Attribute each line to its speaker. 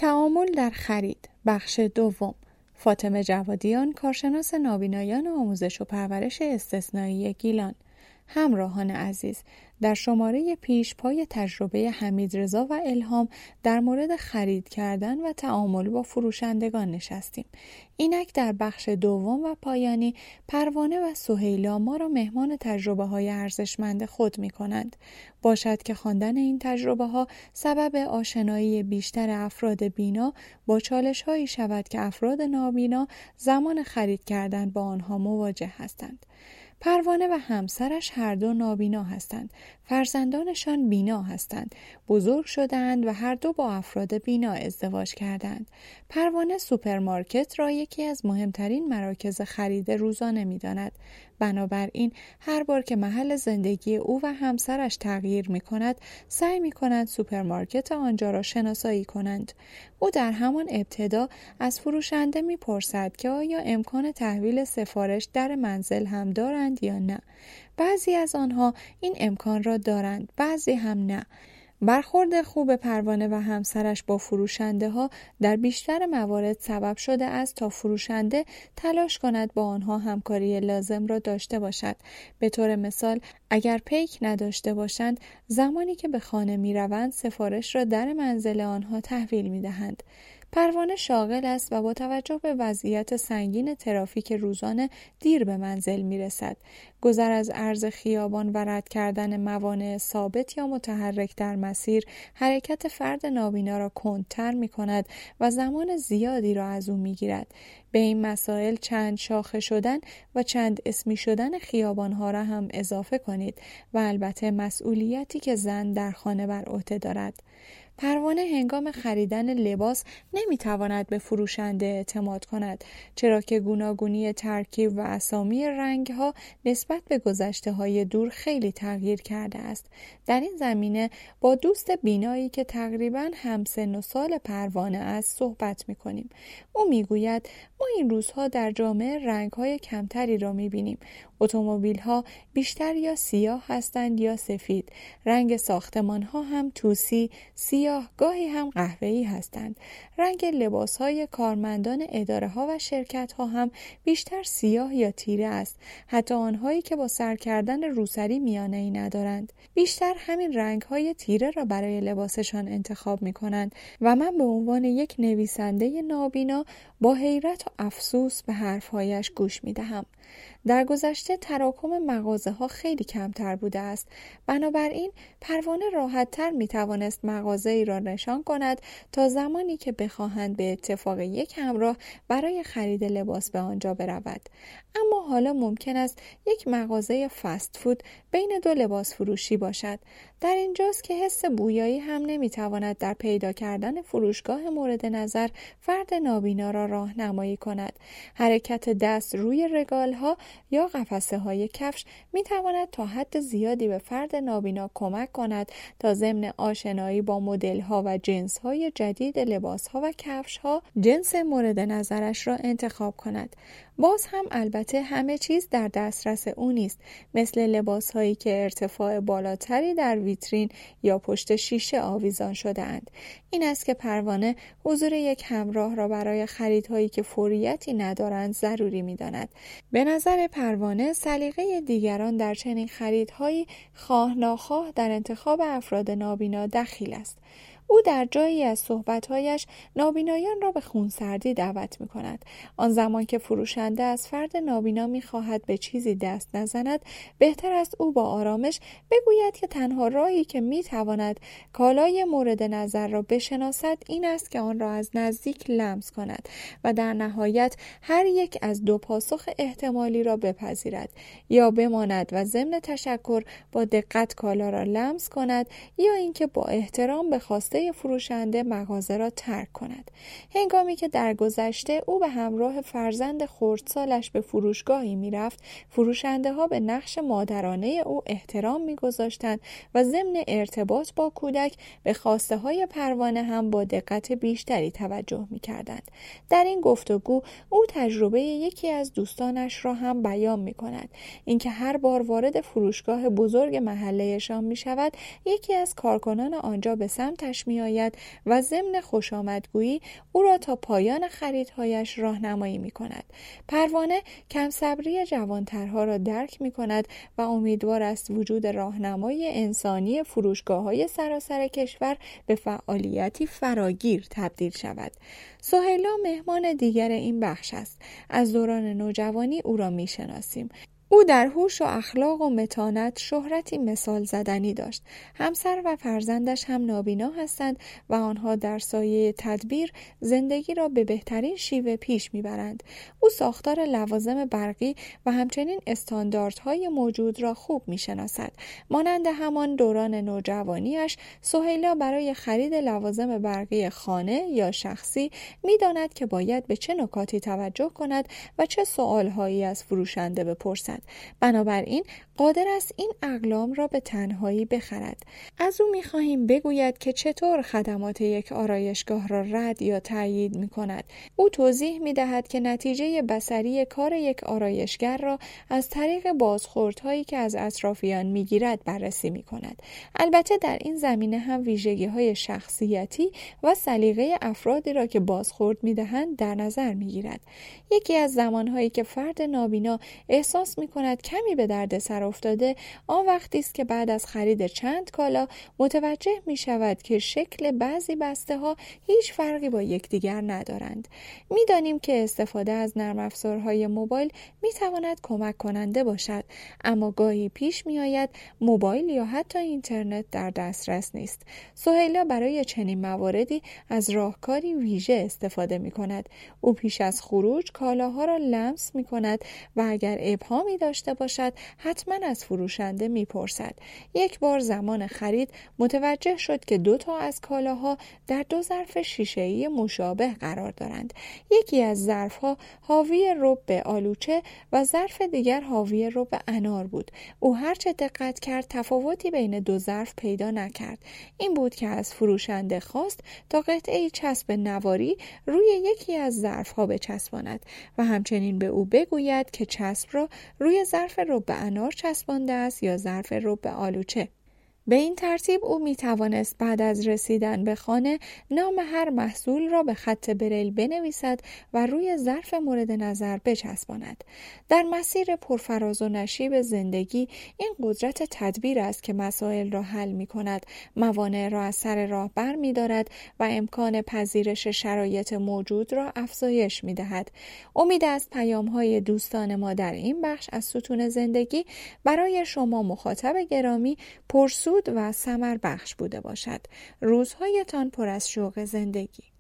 Speaker 1: تعامل در خرید، بخش دوم. فاطمه جوادیان، کارشناس نابینایان آموزش و پرورش استثنایی گیلان. همراهان عزیز، در شماره پیش پای تجربه حمیدرضا و الهام در مورد خرید کردن و تعامل با فروشندگان نشستیم. اینک در بخش دوم و پایانی پروانه و سهیلا ما را مهمان تجربه های ارزشمند خود می کنند. باشد که خواندن این تجربه ها سبب آشنایی بیشتر افراد بینا با چالش هایی شود که افراد نابینا زمان خرید کردن با آنها مواجه هستند. پروانه و همسرش هر دو نابینا هستند. فرزندانشان بینا هستند. بزرگ شدند و هر دو با افراد بینا ازدواج کردند. پروانه سوپرمارکت را یکی از مهمترین مراکز خرید روزانه می داند. بنابراین هر بار که محل زندگی او و همسرش تغییر می کند، سعی می کند سوپرمارکت آنجا را شناسایی کنند. او در همان ابتدا از فروشنده می پرسد که آیا امکان تحویل سفارش در منزل هم دارند یا نه. بعضی از آنها این امکان را دارند، بعضی هم نه. برخورد خوب پروانه و همسرش با فروشنده ها در بیشتر موارد سبب شده است تا فروشنده تلاش کند با آنها همکاری لازم را داشته باشد. به طور مثال، اگر پیک نداشته باشند، زمانی که به خانه می روند سفارش را در منزل آنها تحویل می دهند. پروانه شاغل است و با توجه به وضعیت سنگین ترافیک روزانه دیر به منزل می رسد. گذر از عرض خیابان و رد کردن موانع ثابت یا متحرک در مسیر حرکت فرد نابینا را کندتر می کند و زمان زیادی را از او می گیرد. به این مسائل چند شاخه شدن و چند اسمی شدن خیابانها را هم اضافه کنید و البته مسئولیتی که زن در خانه بر عهده دارد. پروانه هنگام خریدن لباس نمیتواند به فروشنده اعتماد کند، چرا که گوناگونی ترکیب و اسامی رنگ‌ها نسبت به گذشته‌های دور خیلی تغییر کرده است. در این زمینه با دوست بینایی که تقریباً همسن و سال پروانه است صحبت می‌کنیم. او میگوید ما این روزها در جامعه رنگ‌های کمتری را می‌بینیم. اتومبیل‌ها بیشتر یا سیاه هستند یا سفید. رنگ ساختمان‌ها هم توسی، سیاه، گاهی هم قهوه‌ای هستند. رنگ لباس‌های کارمندان اداره‌ها و شرکت‌ها هم بیشتر سیاه یا تیره است. حتی آنهایی که با سر کردن روسری میانه‌ای ندارند، بیشتر همین رنگ‌های تیره را برای لباسشان انتخاب می‌کنند و من به عنوان یک نویسنده نابینا با حیرت و افسوس به حرف‌هایش گوش می‌دهم. در گذشته تراکم مغازه‌ها خیلی کمتر بوده است. بنابراین پروانه راحت‌تر می‌توانست مغازه‌ای را نشان کند تا زمانی که بخواهند به اتفاق یک همراه برای خرید لباس به آنجا برود. اما حالا ممکن است یک مغازه فست فود بین دو لباس فروشی باشد. در اینجاست که حس بویایی هم نمی‌تواند در پیدا کردن فروشگاه مورد نظر فرد نابینا را راهنمایی کند. حرکت دست روی رگال‌ها یا قفسه‌های کفش می‌تواند تا حد زیادی به فرد نابینا کمک کند تا ضمن آشنایی با مدل‌ها و جنس‌های جدید لباس‌ها و کفش‌ها جنس مورد نظرش را انتخاب کند. باز هم البته همه چیز در دسترس او نیست، مثل لباس‌هایی که ارتفاع بالاتری در ویترین یا پشت شیشه آویزان شده اند. این است که پروانه حضور یک همراه را برای خریدهایی که فوریتی ندارند ضروری می‌داند. به نظر پروانه سلیقه دیگران در چنین خریدهایی خواه ناخواه در انتخاب افراد نابینا دخیل است. او در جایی از صحبت‌هایش نابینایان را به خونسردی دعوت می‌کند. آن زمان که فروشنده از فرد نابینا می‌خواهد به چیزی دست نزند، بهتر است او با آرامش بگوید که تنها راهی که می‌تواند کالای مورد نظر را بشناسد این است که آن را از نزدیک لمس کند و در نهایت هر یک از دو پاسخ احتمالی را بپذیرد، یا بماند و ضمن تشکر با دقت کالا را لمس کند، یا اینکه با احترام به خواسته فروشنده مغازه را ترک کند. هنگامی که در گذشته او به همراه فرزند خردسالش به فروشگاهی میرفت، فروشنده ها به نقش مادرانه او احترام میگذاشتند و ضمن ارتباط با کودک به خواسته های پروانه هم با دقت بیشتری توجه میکردند. در این گفتگو او تجربه یکی از دوستانش را هم بیان میکند، اینکه هر بار وارد فروشگاه بزرگ محلهشان میشود، یکی از کارکنان آنجا به سمتش پیش می آید و ضمن خوشامدگویی او را تا پایان خریدهایش راهنمایی می کند. پروانه کم صبری جوانترها را درک می کند و امیدوار است وجود راهنمای انسانی فروشگاه‌های سراسر کشور به فعالیتی فراگیر تبدیل شود. سهیلا مهمان دیگر این بخش است. از دوران نوجوانی او را می شناسیم. او در هوش و اخلاق و متانت شهرتی مثال زدنی داشت. همسر و فرزندش هم نابینا هستند و آنها در سایه تدبیر زندگی را به بهترین شیوه پیش میبرند. او ساختار لوازم برقی و همچنین استانداردهای موجود را خوب میشناسد. مانند همان دوران نوجوانیش، سهیلا برای خرید لوازم برقی خانه یا شخصی میداند که باید به چه نکاتی توجه کند و چه سؤالهایی از فروشنده بپرسد. بنابراین قادر است این اقلام را به تنهایی بخرد. از او می‌خواهیم بگوید که چطور خدمات یک آرایشگاه را رد یا تأیید می‌کند. او توضیح می‌دهد که نتیجه بصری کار یک آرایشگر را از طریق بازخوردهایی که از اطرافیان می‌گیرد بررسی می‌کند. البته در این زمینه هم ویژگی‌های شخصیتی و سلیقه افرادی را که بازخورد می‌دهند در نظر می‌گیرد. یکی از زمانهایی که فرد نابینا احساس می‌کند کمی به دردسر افتاده آن وقتی است که بعد از خرید چند کالا متوجه می‌شود که شکل بعضی بسته‌ها هیچ فرقی با یکدیگر ندارند. می‌دانیم که استفاده از نرم افزارهای موبایل می‌تواند کمک کننده باشد، اما گاهی پیش می‌آید موبایل یا حتی اینترنت در دسترس نیست. سهیلا برای چنین مواردی از راهکاری ویژه استفاده می‌کند. او پیش از خروج کالاها را لمس می‌کند و اگر ابهامی داشته باشد حتما از فروشنده میپرسد. یک بار زمان خرید متوجه شد که 2 تا از کالاها در 2 ظرف شیشه‌ای مشابه قرار دارند. یکی از ظرفها حاوی رب آلوچه و ظرف دیگر حاوی رب انار بود. او هرچه دقت کرد تفاوتی بین 2 ظرف پیدا نکرد. این بود که از فروشنده خواست تا قطعه چسب نواری روی یکی از ظرفها بچسباند و همچنین به او بگوید که چسب را روی ظرف رب انار چسبانده است یا ظرف رب آلوچه. به این ترتیب او می توانست بعد از رسیدن به خانه نام هر محصول را به خط بریل بنویسد و روی ظرف مورد نظر بچسباند. در مسیر پرفراز و نشیب زندگی این قدرت تدبیر است که مسائل را حل می کند، موانع را از سر راه بر می دارد و امکان پذیرش شرایط موجود را افزایش می دهد. امید است پیام های دوستان ما در این بخش از ستون زندگی برای شما مخاطب گرامی پرسود و ثمر بخش بوده باشد. روزهایتان پر از شوق زندگی.